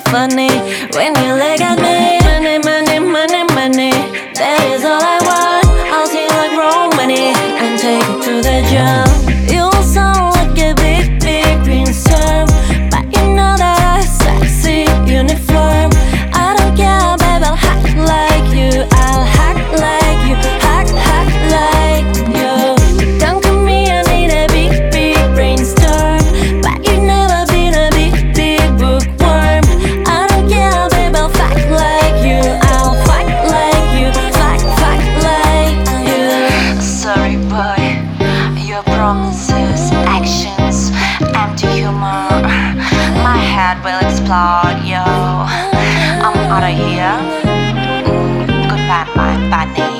funny when you look at me. Money, money, money, money, that is all I want. I'll see like raw money and take it to the jump. You sound like a big, big green storm, but you know that I sexy uniform. I don't care, babe, I'll hack like you. I'll hack like you, hack, hack like you. Come to me, I need a big, big brainstorm, but you've never been a big, big bookworm. I don't care, babe, I'll fuck like you. I'll fuck like you, fuck, fuck like you. Sorry boy, your promises, actions, empty humor. My head will explode, yo. I'm out of here. Goodbye, my bunny.